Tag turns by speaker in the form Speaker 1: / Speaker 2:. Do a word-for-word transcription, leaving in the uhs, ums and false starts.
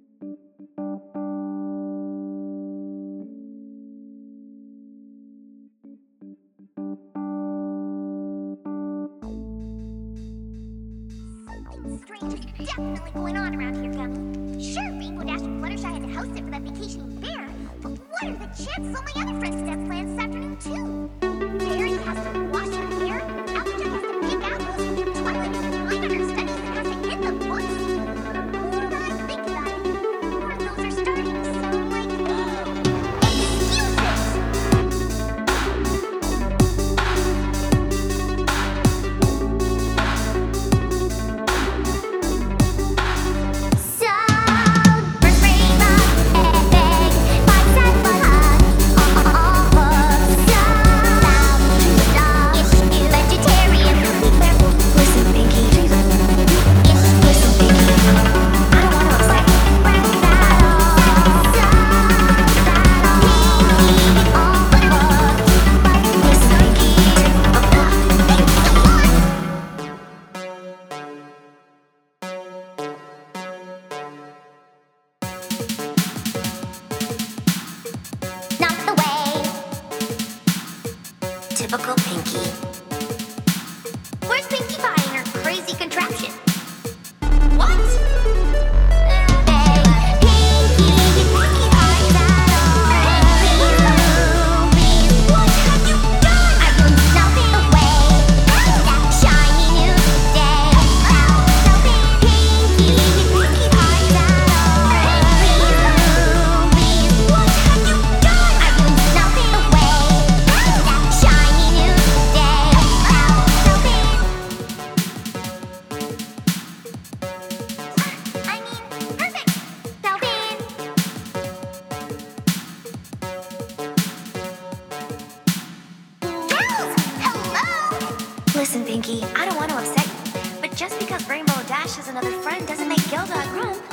Speaker 1: Strange is definitely going on around here, Gummy. Sure, Rainbow Dash and Fluttershy had to host it for that vacationing bear, but what are the chances all my other friends could have plans this afternoon, too? Fairy has to wash her hair, Applejack has to pick apples, Twilight has to find on her studies and has to hit the books. The more I think about it, the more those are starting to sound like excuses! Typical Pinkie. Where's Pinkie Pie and her crazy contraption? What? Listen, Pinkie, I don't want to upset you, but just because Rainbow Dash has another friend doesn't make Gilda a grump.